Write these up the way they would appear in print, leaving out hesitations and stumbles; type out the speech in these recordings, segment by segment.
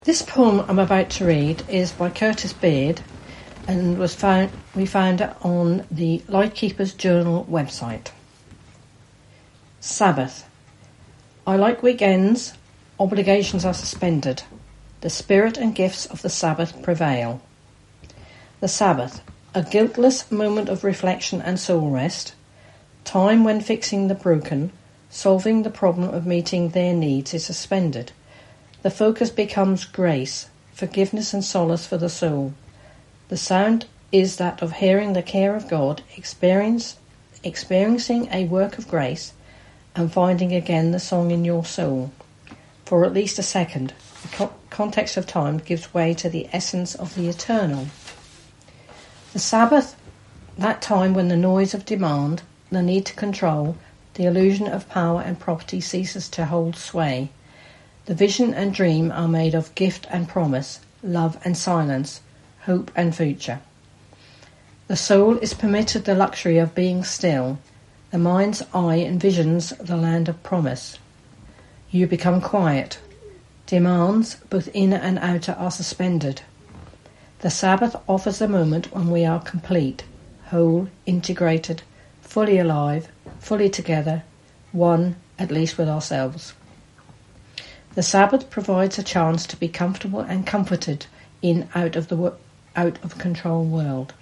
This poem I'm about to read is by Curtis Beard and we found it on the Lightkeepers Journal website. Sabbath. I like weekends, obligations are suspended. The spirit and gifts of the Sabbath prevail. The Sabbath, a guiltless moment of reflection and soul rest, time when fixing the broken, solving the problem of meeting their needs is suspended. The focus becomes grace, forgiveness and solace for the soul. The sound is that of hearing the care of God, experiencing a work of grace, and finding again the song in your soul. For at least a second, the context of time gives way to the essence of the eternal. The Sabbath, that time when the noise of demand, the need to control, the illusion of power and property ceases to hold sway. The vision and dream are made of gift and promise, love and silence, hope and future. The soul is permitted the luxury of being still. The mind's eye envisions the land of promise. You become quiet. Demands, both inner and outer, are suspended. The Sabbath offers a moment when we are complete, whole, integrated, fully alive, fully together, one, at least with ourselves. The Sabbath provides a chance to be comfortable and comforted in out of control world.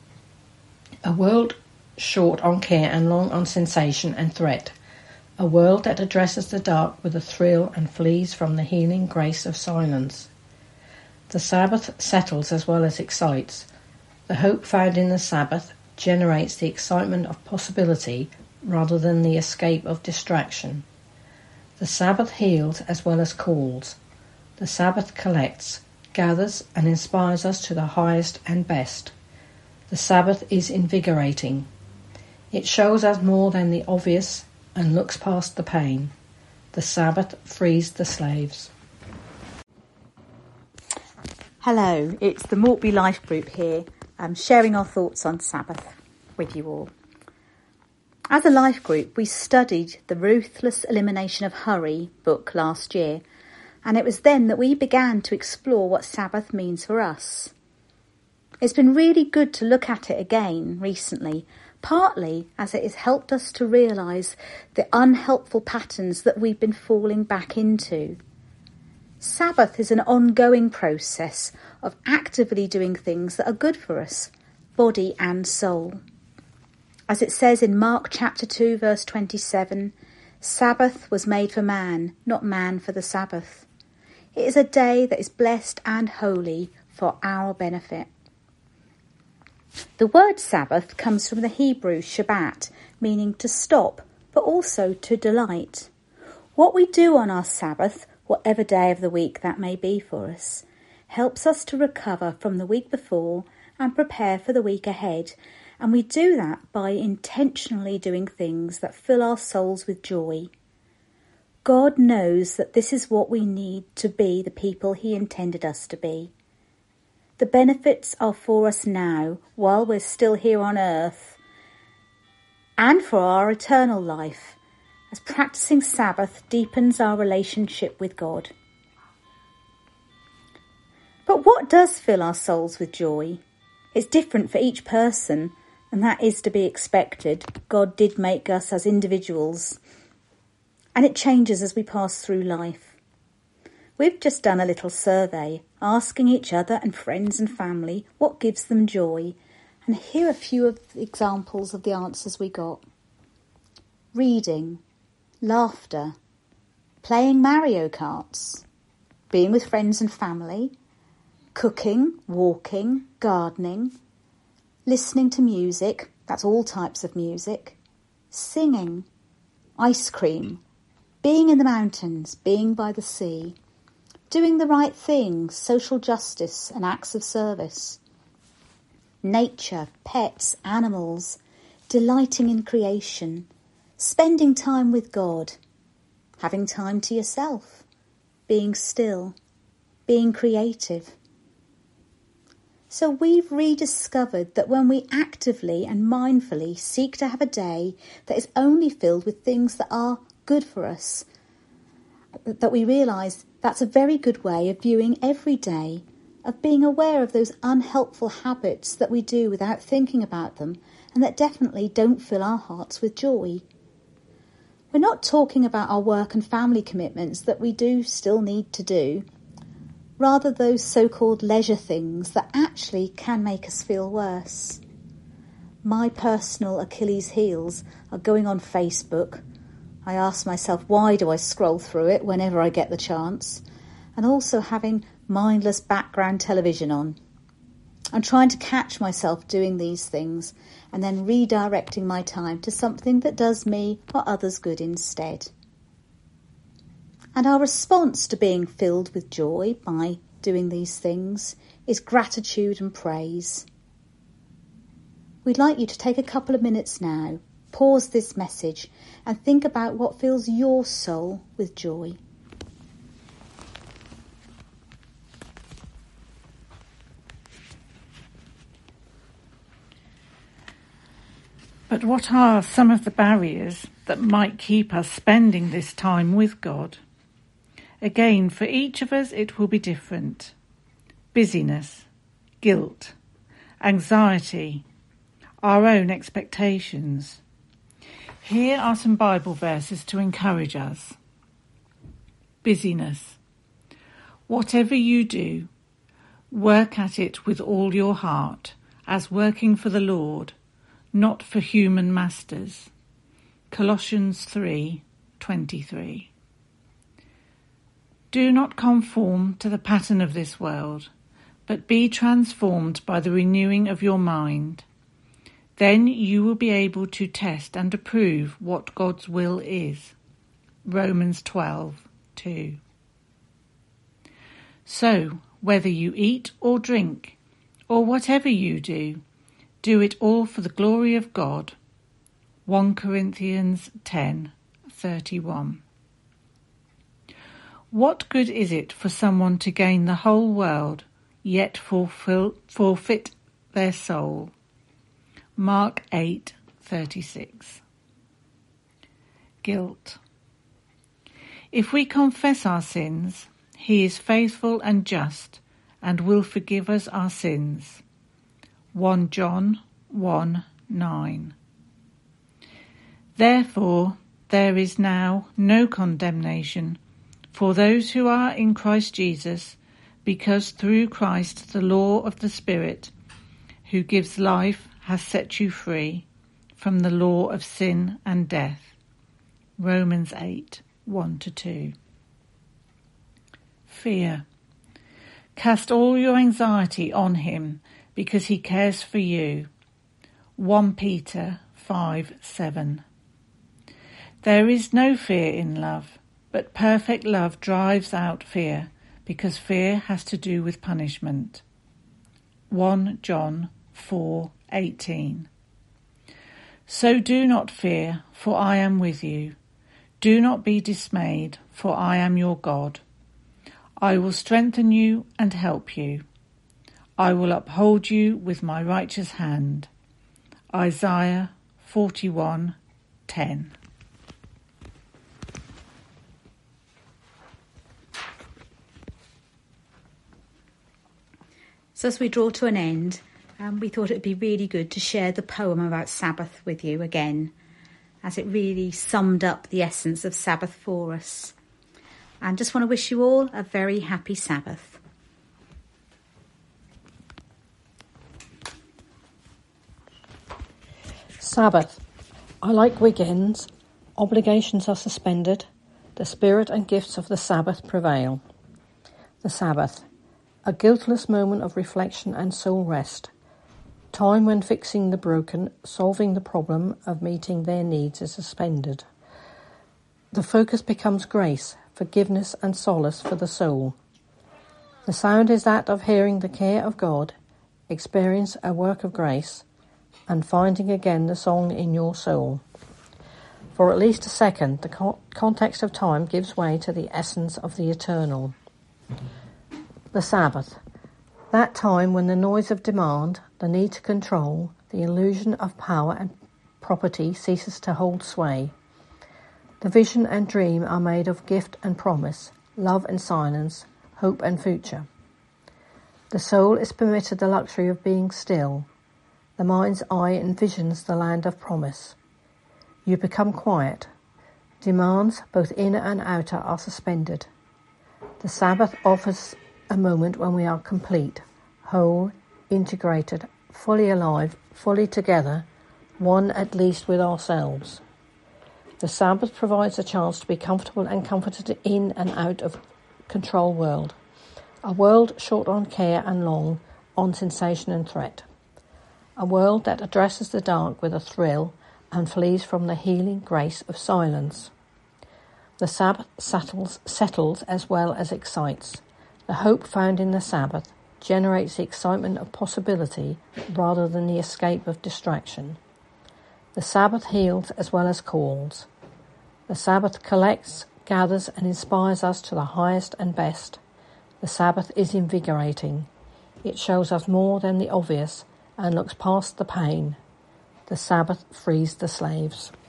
A world short on care and long on sensation and threat. A world that addresses the dark with a thrill and flees from the healing grace of silence. The Sabbath settles as well as excites. The hope found in the Sabbath generates the excitement of possibility rather than the escape of distraction. The Sabbath heals as well as calls. The Sabbath collects, gathers and inspires us to the highest and best. The Sabbath is invigorating. It shows us more than the obvious and looks past the pain. The Sabbath frees the slaves. Hello, it's the Mortby Life Group here, sharing our thoughts on Sabbath with you all. As a life group, we studied the Ruthless Elimination of Hurry book last year, and it was then that we began to explore what Sabbath means for us. It's been really good to look at it again recently, partly as it has helped us to realise the unhelpful patterns that we've been falling back into. Sabbath is an ongoing process of actively doing things that are good for us, body and soul. As it says in Mark chapter 2 verse 27, Sabbath was made for man, not man for the Sabbath. It is a day that is blessed and holy for our benefit. The word Sabbath comes from the Hebrew Shabbat, meaning to stop, but also to delight. What we do on our Sabbath, whatever day of the week that may be for us, helps us to recover from the week before and prepare for the week ahead. And we do that by intentionally doing things that fill our souls with joy. God knows that this is what we need to be the people He intended us to be. The benefits are for us now, while we're still here on earth, and for our eternal life, as practicing Sabbath deepens our relationship with God. But what does fill our souls with joy? It's different for each person, and that is to be expected. God did make us as individuals, and it changes as we pass through life. We've just done a little survey, asking each other and friends and family what gives them joy, and here are a few of the examples of the answers we got. Reading, laughter, playing Mario Karts, being with friends and family, cooking, walking, gardening, listening to music, that's all types of music, singing, ice cream, being in the mountains, being by the sea, doing the right thing, social justice and acts of service, nature, pets, animals, delighting in creation, spending time with God, having time to yourself, being still, being creative. So we've rediscovered that when we actively and mindfully seek to have a day that is only filled with things that are good for us, that we realise That's a very good way of viewing every day, of being aware of those unhelpful habits that we do without thinking about them and that definitely don't fill our hearts with joy. We're not talking about our work and family commitments that we do still need to do, rather those so-called leisure things that actually can make us feel worse. My personal Achilles heels are going on Facebook. I ask myself, why do I scroll through it whenever I get the chance? And also having mindless background television on. I'm trying to catch myself doing these things and then redirecting my time to something that does me or others good instead. And our response to being filled with joy by doing these things is gratitude and praise. We'd like you to take a couple of minutes now, pause this message and think about what fills your soul with joy. But what are some of the barriers that might keep us spending this time with God? Again, for each of us it will be different. Busyness, guilt, anxiety, our own expectations. Here are some Bible verses to encourage us. Busyness. Whatever you do, work at it with all your heart, as working for the Lord, not for human masters. Colossians 3:23. Do not conform to the pattern of this world, but be transformed by the renewing of your mind. Then you will be able to test and approve what God's will is. Romans 12:2. So, whether you eat or drink, or whatever you do it all for the glory of God. 1 Corinthians 10:31. What good is it for someone to gain the whole world, yet forfeit their soul? Mark 8:36. Guilt. If we confess our sins, he is faithful and just and will forgive us our sins. 1 John 1:9. Therefore, there is now no condemnation for those who are in Christ Jesus, because through Christ the law of the Spirit, who gives life, has set you free from the law of sin and death. Romans 8:1-2. Fear. Cast all your anxiety on him, because he cares for you. 1 Peter 5:7. There is no fear in love, but perfect love drives out fear, because fear has to do with punishment. 1 John 4:18. So do not fear, for I am with you. Do not be dismayed, for I am your God. I will strengthen you and help you. I will uphold you with my righteous hand. Isaiah 41:10. So as we draw to an end, we thought it would be really good to share the poem about Sabbath with you again, as it really summed up the essence of Sabbath for us. And just want to wish you all a very happy Sabbath. Sabbath. I like weekends. Obligations are suspended. The spirit and gifts of the Sabbath prevail. The Sabbath. A guiltless moment of reflection and soul rest. Time when fixing the broken, solving the problem of meeting their needs is suspended. The focus becomes grace, forgiveness and solace for the soul. The sound is that of hearing the care of God, experience a work of grace, and finding again the song in your soul. For at least a second, the context of time gives way to the essence of the eternal. The Sabbath. That time when the noise of demand, the need to control, the illusion of power and property ceases to hold sway. The vision and dream are made of gift and promise, love and silence, hope and future. The soul is permitted the luxury of being still. The mind's eye envisions the land of promise. You become quiet. Demands, both inner and outer, are suspended. The Sabbath offers a moment when we are complete, whole, integrated, fully alive, fully together, one at least with ourselves. The Sabbath provides a chance to be comfortable and comforted in and out of control world. A world short on care and long on sensation and threat. A world that addresses the dark with a thrill and flees from the healing grace of silence. The Sabbath settles as well as excites. The hope found in the Sabbath generates the excitement of possibility rather than the escape of distraction. The Sabbath heals as well as calls. The Sabbath collects, gathers and inspires us to the highest and best. The Sabbath is invigorating. It shows us more than the obvious and looks past the pain. The Sabbath frees the slaves.